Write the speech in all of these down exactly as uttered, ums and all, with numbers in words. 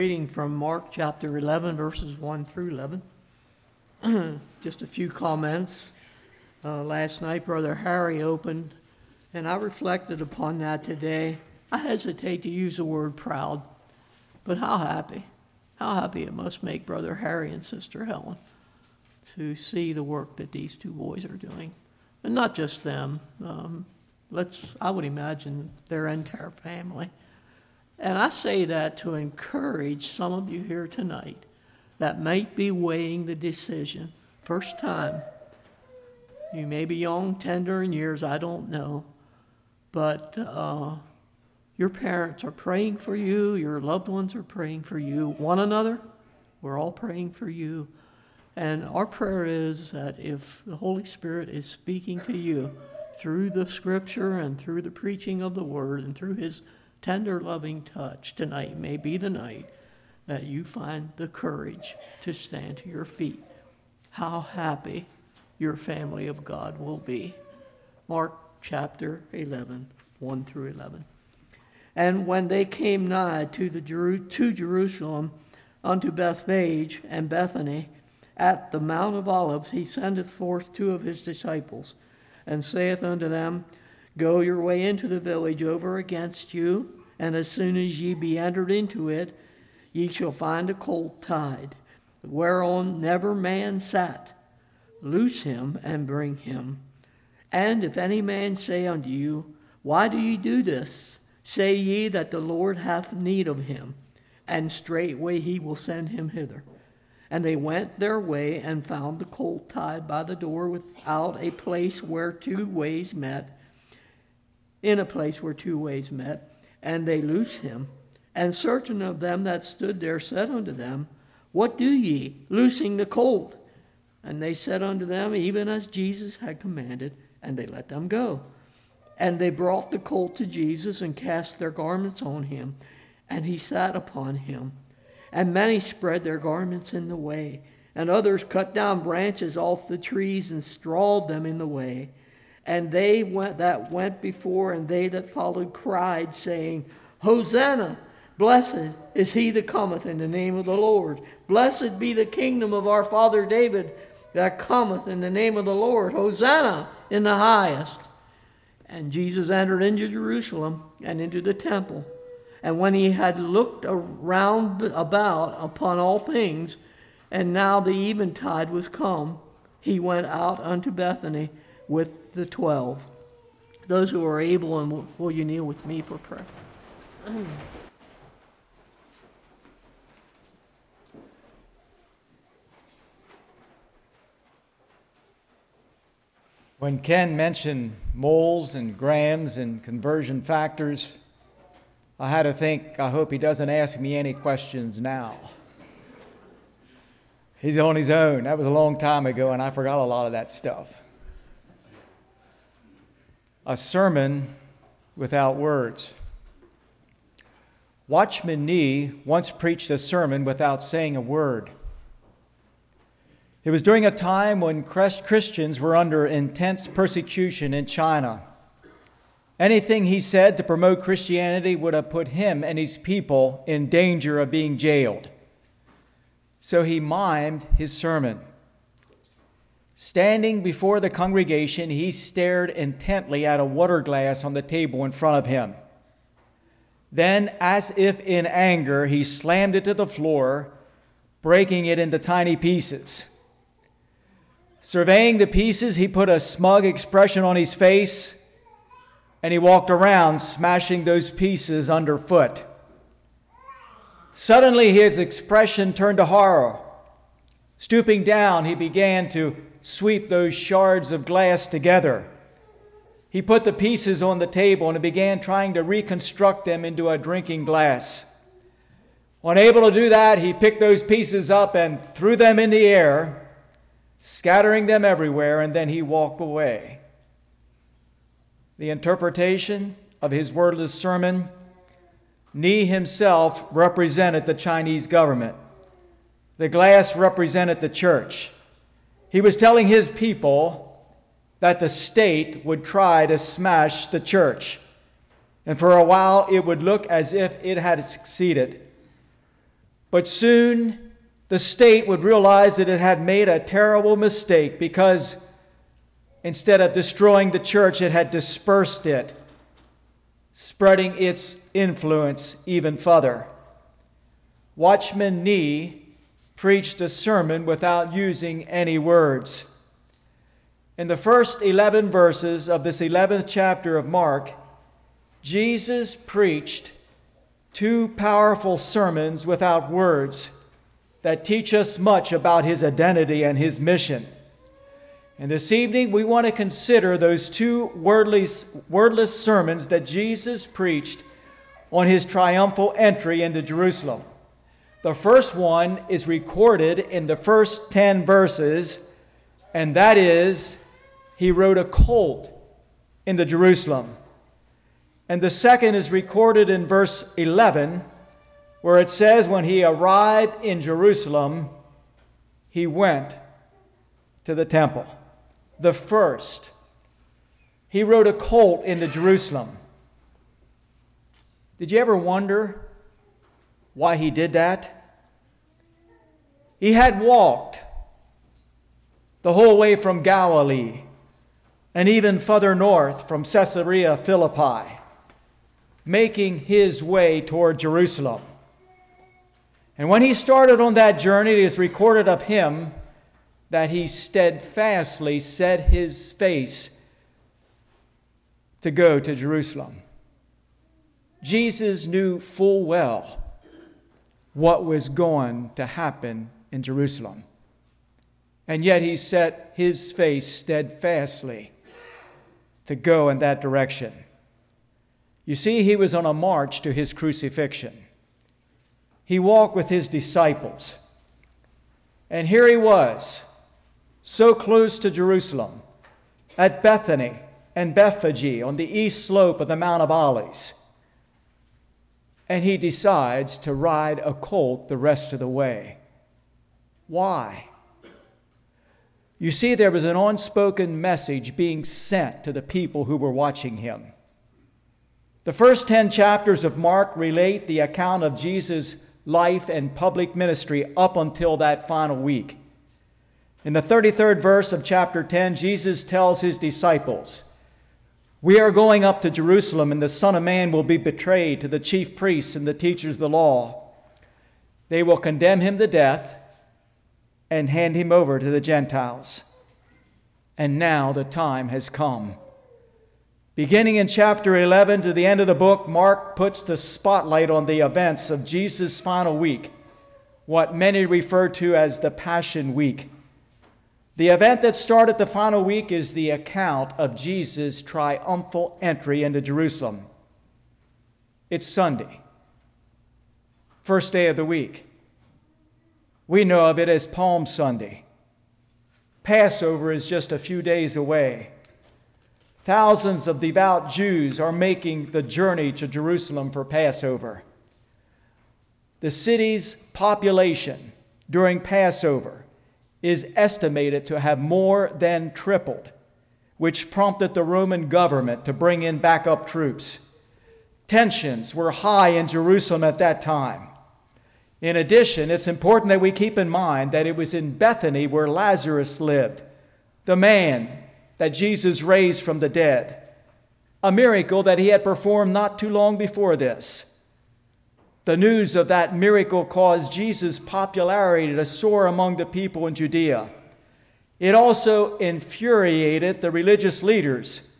Reading from Mark chapter eleven, verses one through eleven. Just a few comments. Uh, last night, Brother Harry opened, and I reflected upon that today. I hesitate to use the word proud, but how happy. How happy it must make Brother Harry and Sister Helen to see the work that these two boys are doing. And not just them. Um, let's, I would imagine their entire family. And I say that to encourage some of you here tonight that might be weighing the decision. First time. You may be young, tender in years, I don't know. But uh, your parents are praying for you. Your loved ones are praying for you. One another, we're all praying for you. And our prayer is that if the Holy Spirit is speaking to you through the Scripture and through the preaching of the Word and through His tender, loving touch, tonight may be the night that you find the courage to stand to your feet. How happy your family of God will be. Mark chapter eleven, one through eleven. And when they came nigh to the Jeru- to Jerusalem, unto Bethphage and Bethany, at the Mount of Olives, he sendeth forth two of his disciples, and saith unto them, Go your way into the village over against you, and as soon as ye be entered into it, ye shall find a colt tied, whereon never man sat. Loose him and bring him. And if any man say unto you, Why do ye do this? Say ye that the Lord hath need of him, and straightway he will send him hither. And they went their way and found the colt tied by the door without a place where two ways met, in a place where two ways met, and they loosed him. And certain of them that stood there said unto them, What do ye, loosing the colt? And they said unto them, Even as Jesus had commanded, and they let them go. And they brought the colt to Jesus, and cast their garments on him, and he sat upon him. And many spread their garments in the way, and others cut down branches off the trees, and strawed them in the way. And they went that went before, and they that followed cried, saying, Hosanna! Blessed is he that cometh in the name of the Lord. Blessed be the kingdom of our father David that cometh in the name of the Lord. Hosanna in the highest. And Jesus entered into Jerusalem and into the temple. And when he had looked around about upon all things, and now the eventide was come, he went out unto Bethany with the twelve. Those who are able, and will, will you kneel with me for prayer? When Ken mentioned moles and grams and conversion factors, I had to think, I hope he doesn't ask me any questions now. He's on his own. That was a long time ago, and I forgot a lot of that stuff. A sermon without words. Watchman Nee once preached a sermon without saying a word. It was during a time when Christians were under intense persecution in China. Anything he said to promote Christianity would have put him and his people in danger of being jailed. So he mimed his sermon. Standing before the congregation, he stared intently at a water glass on the table in front of him. Then, as if in anger, he slammed it to the floor, breaking it into tiny pieces. Surveying the pieces, he put a smug expression on his face, and he walked around, smashing those pieces underfoot. Suddenly, his expression turned to horror. Stooping down, he began to sweep those shards of glass together. He put the pieces on the table and began trying to reconstruct them into a drinking glass. Unable to do that, he picked those pieces up and threw them in the air, scattering them everywhere, and then he walked away. The interpretation of his wordless sermon, Nee himself represented the Chinese government. The glass represented the church. He was telling his people that the state would try to smash the church. And for a while, it would look as if it had succeeded. But soon the state would realize that it had made a terrible mistake, because instead of destroying the church, it had dispersed it, spreading its influence even further. Watchman Nee preached a sermon without using any words. In the first eleven verses of this eleventh chapter of Mark, Jesus preached two powerful sermons without words that teach us much about his identity and his mission. And this evening we want to consider those two wordless, wordless sermons that Jesus preached on his triumphal entry into Jerusalem. The first one is recorded in the first ten verses, and that is, he rode a colt into Jerusalem. And the second is recorded in verse eleven, where it says, when he arrived in Jerusalem, he went to the temple. The first, he rode a colt into Jerusalem. Did you ever wonder why he did that? He had walked the whole way from Galilee and even further north from Caesarea Philippi, making his way toward Jerusalem. And when he started on that journey, it is recorded of him that he steadfastly set his face to go to Jerusalem. Jesus knew full well what was going to happen in Jerusalem. And yet he set his face steadfastly to go in that direction. You see, he was on a march to his crucifixion. He walked with his disciples. And here he was, so close to Jerusalem, at Bethany and Bethphage on the east slope of the Mount of Olives. And he decides to ride a colt the rest of the way. Why? You see, there was an unspoken message being sent to the people who were watching him. The first ten chapters of Mark relate the account of Jesus' life and public ministry up until that final week. In the thirty-third verse of chapter ten, Jesus tells his disciples, "We are going up to Jerusalem, and the Son of Man will be betrayed to the chief priests and the teachers of the law. They will condemn him to death and hand him over to the Gentiles. And now the time has come." Beginning in chapter eleven to the end of the book, Mark puts the spotlight on the events of Jesus' final week, what many refer to as the Passion Week. The event that started the final week is the account of Jesus' triumphal entry into Jerusalem. It's Sunday, first day of the week. We know of it as Palm Sunday. Passover is just a few days away. Thousands of devout Jews are making the journey to Jerusalem for Passover. The city's population during Passover is estimated to have more than tripled, which prompted the Roman government to bring in backup troops. Tensions were high in Jerusalem at that time. In addition, it's important that we keep in mind that it was in Bethany where Lazarus lived, the man that Jesus raised from the dead, a miracle that he had performed not too long before this. The news of that miracle caused Jesus' popularity to soar among the people in Judea. It also infuriated the religious leaders.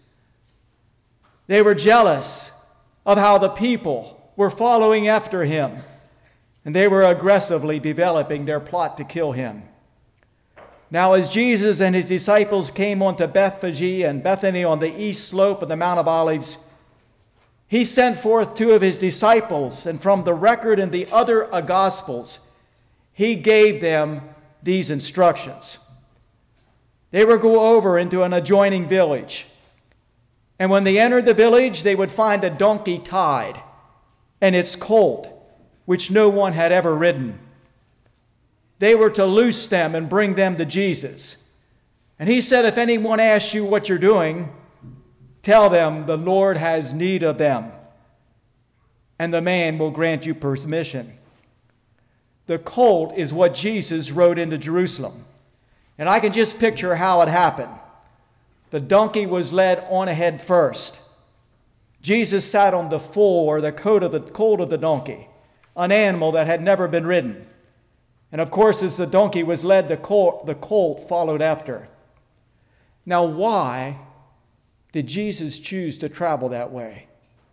They were jealous of how the people were following after him, and they were aggressively developing their plot to kill him. Now, as Jesus and his disciples came onto Bethphage and Bethany on the east slope of the Mount of Olives, he sent forth two of his disciples, and from the record in the other Gospels, he gave them these instructions. They were to go over into an adjoining village, and when they entered the village, they would find a donkey tied, and its colt, which no one had ever ridden. They were to loose them and bring them to Jesus. And he said, if anyone asks you what you're doing, tell them the Lord has need of them, and the man will grant you permission. the colt is what Jesus rode into Jerusalem. And I can just picture how it happened. The donkey was led on ahead first. Jesus sat on the foal or the coat of the colt of the donkey, an animal that had never been ridden. And of course, as the donkey was led, the colt, the colt followed after. Now, why did Jesus choose to travel that way?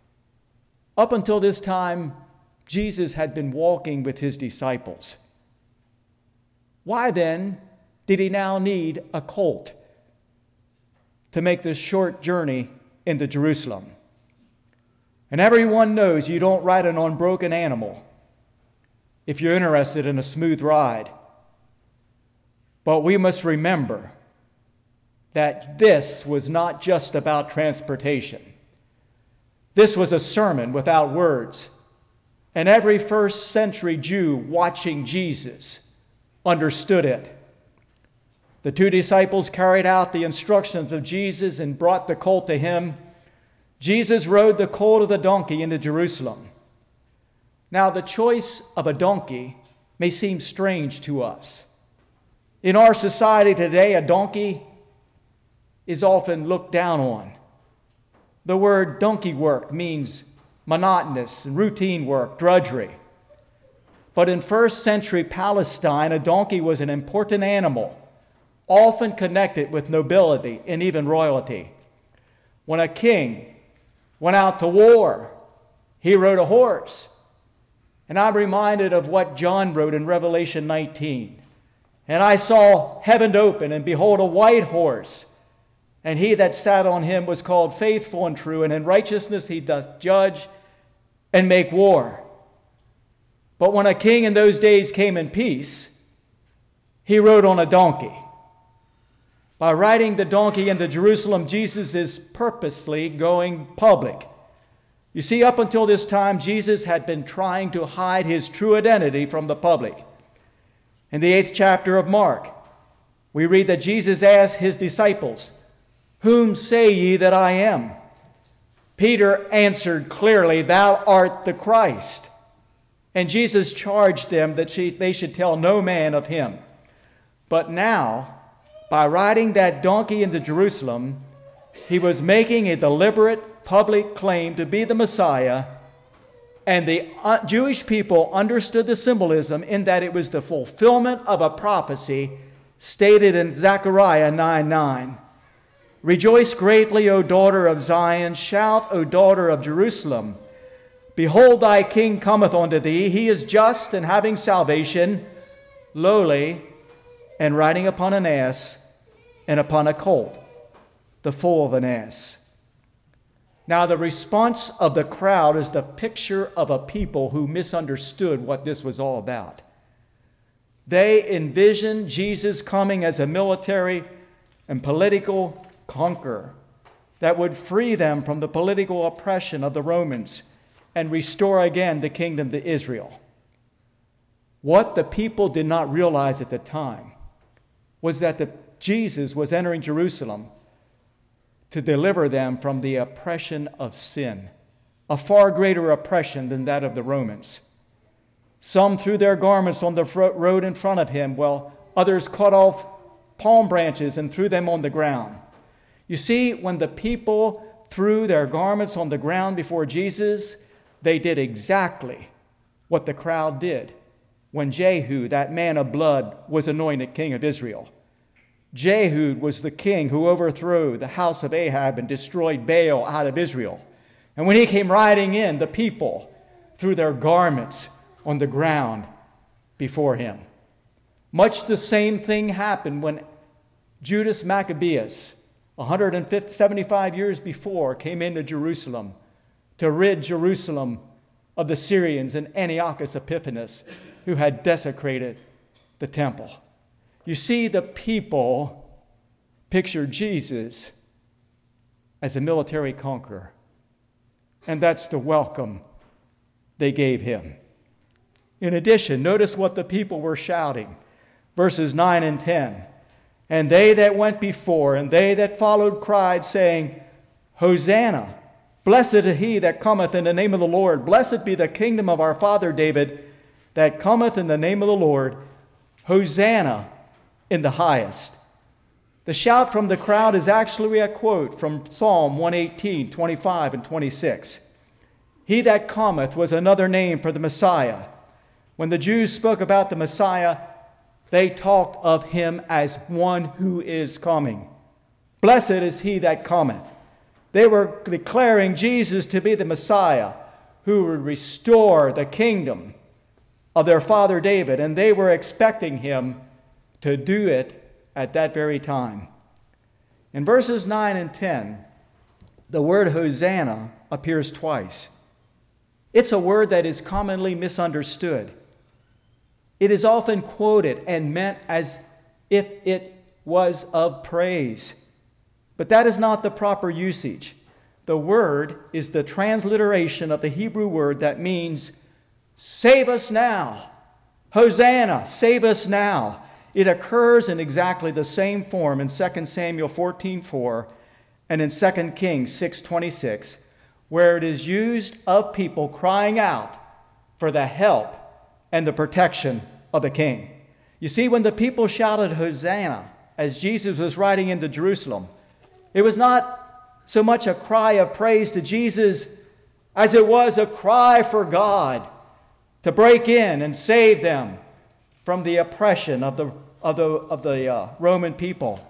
Up until this time, Jesus had been walking with his disciples. Why then did he now need a colt to make this short journey into Jerusalem? And everyone knows you don't ride an unbroken animal if you're interested in a smooth ride. But we must remember that this was not just about transportation. This was a sermon without words. And every first century Jew watching Jesus understood it. The two disciples carried out the instructions of Jesus and brought the colt to him. Jesus rode the colt of the donkey into Jerusalem. Now, the choice of a donkey may seem strange to us. In our society today, a donkey is often looked down on. The word donkey work means monotonous and routine work, drudgery. But in first century Palestine, a donkey was an important animal, often connected with nobility and even royalty. When a king went out to war, he rode a horse. And I'm reminded of what John wrote in Revelation nineteen. And I saw heaven open, and behold, a white horse. And he that sat on him was called Faithful and True, and in righteousness he doth judge and make war. But when a king in those days came in peace, he rode on a donkey. By riding the donkey into Jerusalem, Jesus is purposely going public. You see, up until this time, Jesus had been trying to hide his true identity from the public. In the eighth chapter of Mark, we read that Jesus asked his disciples, "Whom say ye that I am?" Peter answered clearly, "Thou art the Christ." And Jesus charged them that she, they should tell no man of him. But now, by riding that donkey into Jerusalem, he was making a deliberate public claim to be the Messiah, and the uh, Jewish people understood the symbolism in that it was the fulfillment of a prophecy stated in Zechariah nine nine. "Rejoice greatly, O daughter of Zion. Shout, O daughter of Jerusalem. Behold, thy king cometh unto thee. He is just and having salvation, lowly, and riding upon an ass, and upon a colt, the foal of an ass." Now, the response of the crowd is the picture of a people who misunderstood what this was all about. They envisioned Jesus coming as a military and political conqueror that would free them from the political oppression of the Romans and restore again the kingdom to Israel. What the people did not realize at the time was that the, Jesus was entering Jerusalem to deliver them from the oppression of sin, a far greater oppression than that of the Romans. Some threw their garments on the road in front of him, while others cut off palm branches and threw them on the ground. You see, when the people threw their garments on the ground before Jesus, they did exactly what the crowd did when Jehu, that man of blood, was anointed king of Israel. Jehu was the king who overthrew the house of Ahab and destroyed Baal out of Israel. And when he came riding in, the people threw their garments on the ground before him. Much the same thing happened when Judas Maccabeus, one hundred seventy-five years before, came into Jerusalem to rid Jerusalem of the Syrians and Antiochus Epiphanes, who had desecrated the temple. You see, the people pictured Jesus as a military conqueror, and that's the welcome they gave him. In addition, notice what the people were shouting. Verses nine and ten. "And they that went before and they that followed cried, saying, Hosanna! Blessed is he that cometh in the name of the Lord. Blessed be the kingdom of our father David, that cometh in the name of the Lord, Hosanna in the highest. The shout from the crowd is actually a quote from Psalm one eighteen, twenty-five and twenty-six. He that cometh was another name for the Messiah. When the Jews spoke about the Messiah, they talked of him as one who is coming. Blessed is he that cometh. They were declaring Jesus to be the Messiah who would restore the kingdom of their father David, and they were expecting him to do it at that very time. In verses nine and ten, the word Hosanna appears twice. It's a word that is commonly misunderstood. It is often quoted and meant as if it was of praise. But that is not the proper usage. The word is the transliteration of the Hebrew word that means, save us now. Hosanna, save us now. It occurs in exactly the same form in Second Samuel fourteen four and in Second Kings six twenty-six, where it is used of people crying out for the help and the protection of the king. You see, when the people shouted Hosanna as Jesus was riding into Jerusalem, it was not so much a cry of praise to Jesus as it was a cry for God to break in and save them from the oppression of the, of the, of the uh, Roman people.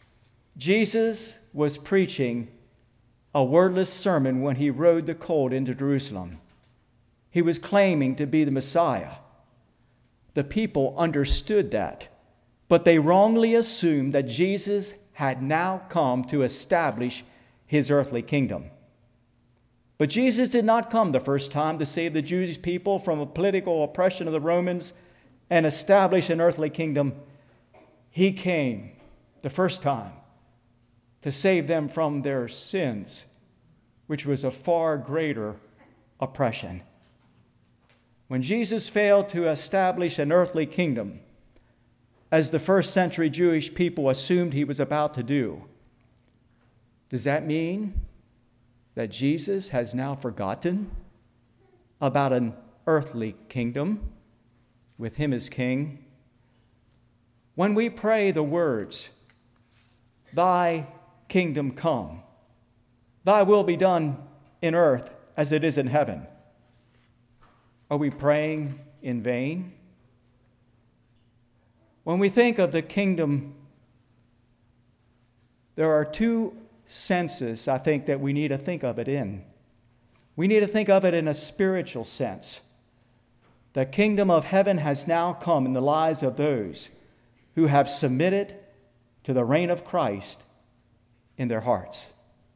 Jesus was preaching a wordless sermon when he rode the colt into Jerusalem. He was claiming to be the Messiah. The people understood that, but they wrongly assumed that Jesus had now come to establish his earthly kingdom. But Jesus did not come the first time to save the Jewish people from a political oppression of the Romans and establish an earthly kingdom. He came the first time to save them from their sins, which was a far greater oppression. When Jesus failed to establish an earthly kingdom, as the first century Jewish people assumed he was about to do, does that mean that Jesus has now forgotten about an earthly kingdom with him as king? When we pray the words, "Thy kingdom come, thy will be done in earth as it is in heaven," are we praying in vain? When we think of the kingdom, there are two senses, I think, that we need to think of it in. We need to think of it in a spiritual sense. The kingdom of heaven has now come in the lives of those who have submitted to the reign of Christ in their hearts.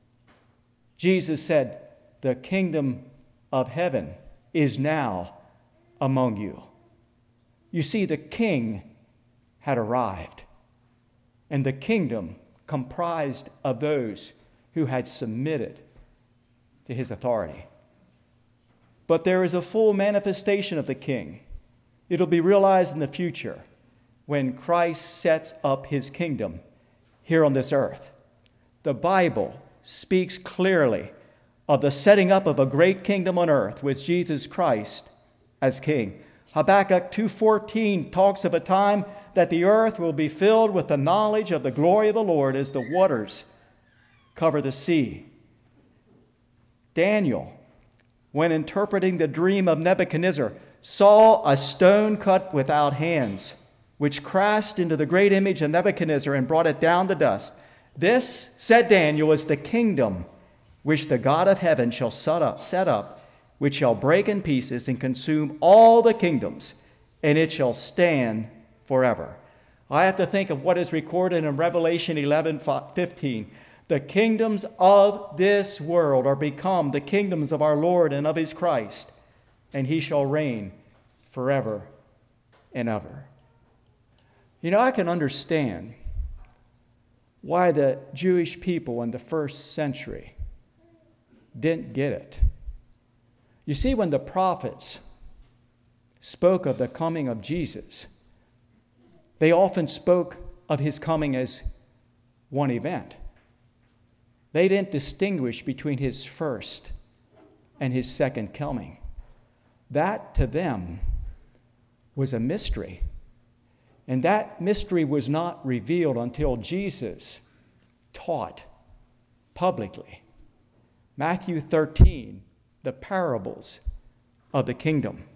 Jesus said, "The kingdom of heaven is now among you." You see, the king had arrived, and the kingdom comprised of those who had submitted to his authority. But there is a full manifestation of the king. It'll be realized in the future when Christ sets up his kingdom here on this earth. The Bible speaks clearly of the setting up of a great kingdom on earth with Jesus Christ as king. Habakkuk two fourteen talks of a time that the earth will be filled with the knowledge of the glory of the Lord as the waters cover the sea. Daniel, when interpreting the dream of Nebuchadnezzar, saw a stone cut without hands, which crashed into the great image of Nebuchadnezzar and brought it down to dust. This, said Daniel, is the kingdom which the God of heaven shall set up, set up, which shall break in pieces and consume all the kingdoms, and it shall stand forever. I have to think of what is recorded in Revelation eleven fifteen. The kingdoms of this world are become the kingdoms of our Lord and of his Christ, and he shall reign forever and ever. You know, I can understand why the Jewish people in the first century didn't get it. You see, when the prophets spoke of the coming of Jesus, they often spoke of his coming as one event. They didn't distinguish between his first and his second coming. That, to them, was a mystery. And that mystery was not revealed until Jesus taught publicly. Matthew thirteen, the parables of the kingdom.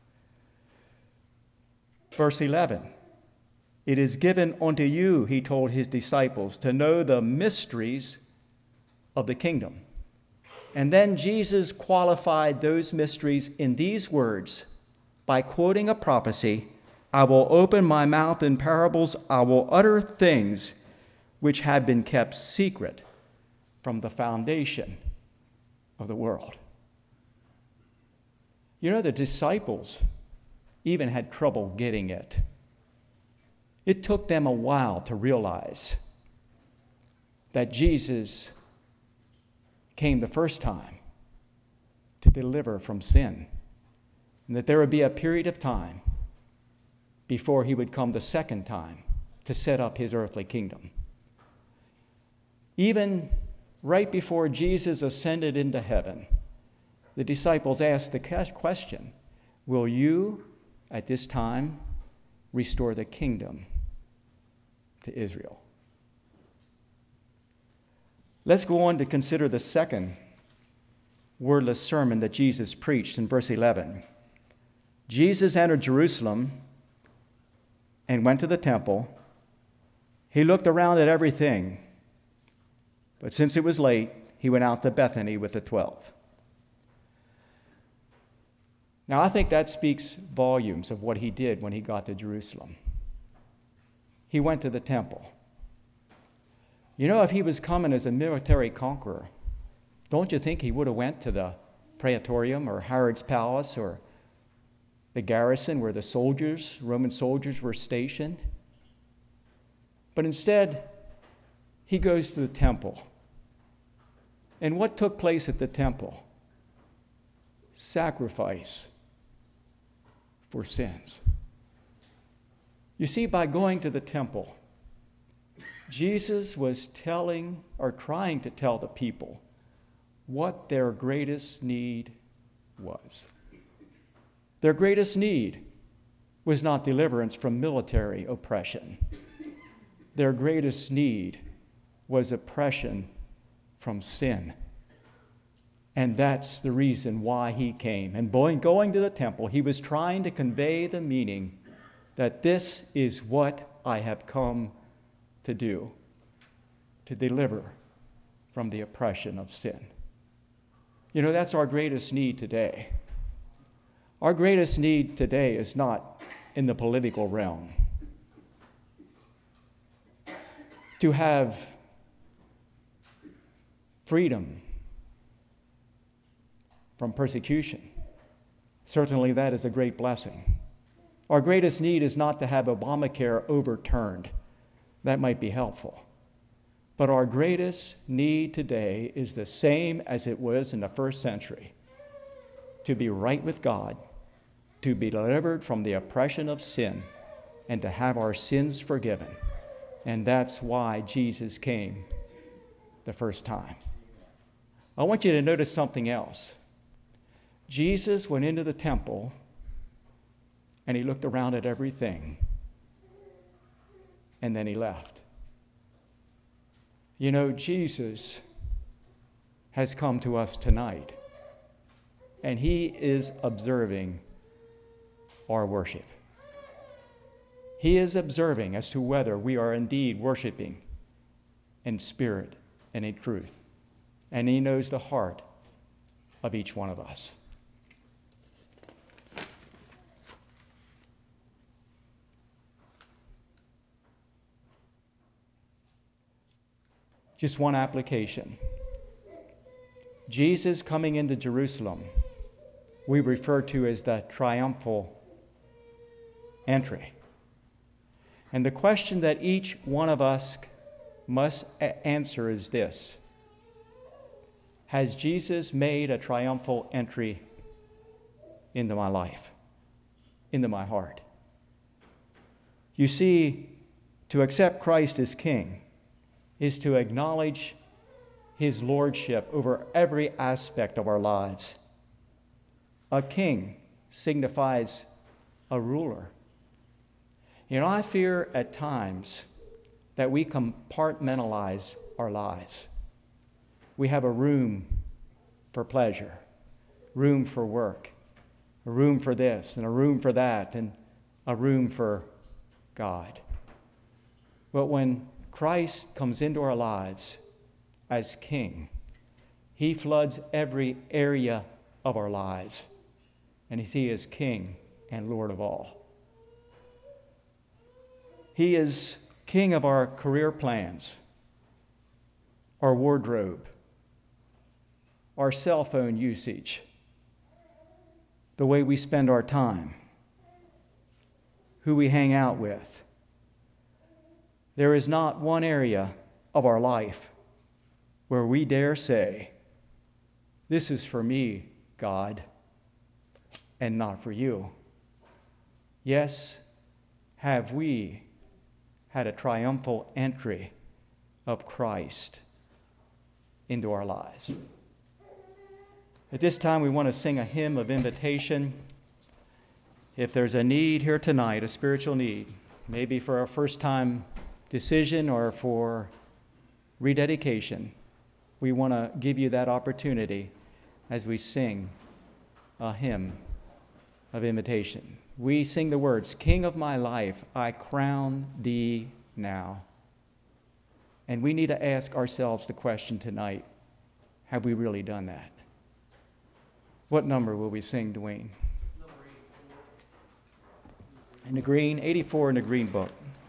Verse eleven, it is given unto you, he told his disciples, to know the mysteries of the kingdom. And then Jesus qualified those mysteries in these words by quoting a prophecy, I will open my mouth in parables, I will utter things which have been kept secret from the foundation of the world. You know, the disciples even had trouble getting it. It took them a while to realize that Jesus came the first time to deliver from sin, and that there would be a period of time before he would come the second time to set up his earthly kingdom. Even right before Jesus ascended into heaven, the disciples asked the question, will you at this time restore the kingdom to Israel? Let's go on to consider the second wordless sermon that Jesus preached in verse eleven. Jesus entered Jerusalem and went to the temple. He looked around at everything, but since it was late, he went out to Bethany with the twelve. Now, I think that speaks volumes of what he did when he got to Jerusalem. He went to the temple. You know, if he was coming as a military conqueror, don't you think he would have went to the Praetorium or Herod's palace or the garrison where the soldiers, Roman soldiers, were stationed? But instead, he goes to the temple. And what took place at the temple? Sacrifice for sins. You see, by going to the temple, Jesus was telling or trying to tell the people what their greatest need was. Their greatest need was not deliverance from military oppression. Their greatest need was oppression from sin. And that's the reason why he came. And going to the temple, he was trying to convey the meaning that this is what I have come to do, to deliver from the oppression of sin. You know, that's our greatest need today. Our greatest need today is not in the political realm. To have freedom from persecution. Certainly that is a great blessing. Our greatest need is not to have Obamacare overturned. That might be helpful. But our greatest need today is the same as it was in the first century. To be right with God, to be delivered from the oppression of sin, and to have our sins forgiven. And that's why Jesus came the first time. I want you to notice something else. Jesus went into the temple and he looked around at everything, and then he left. You know, Jesus has come to us tonight, and he is observing our worship. He is observing as to whether we are indeed worshiping in spirit and in truth. And he knows the heart of each one of us. Just one application. Jesus coming into Jerusalem, we refer to as the triumphal entry. And the question that each one of us must a- answer is this: has Jesus made a triumphal entry into my life, into my heart? You see, to accept Christ as King is to acknowledge his lordship over every aspect of our lives. A king signifies a ruler. You know, I fear at times that we compartmentalize our lives. We have a room for pleasure, room for work, a room for this, and a room for that, and a room for God. But when Christ comes into our lives as King, he floods every area of our lives, and he is King and Lord of all. He is King of our career plans, our wardrobe, our cell phone usage, the way we spend our time, who we hang out with. There is not one area of our life where we dare say, "This is for me, God, and not for you." Yes, have we had a triumphal entry of Christ into our lives. At this time, we want to sing a hymn of invitation. If there's a need here tonight, a spiritual need, maybe for a first-time decision or for rededication, we want to give you that opportunity as we sing a hymn of invitation. We sing the words, "King of my life, I crown thee now." And we need to ask ourselves the question tonight, have we really done that? What number will we sing, Dwayne? Number eighty-four. In the green, eighty-four in the green book.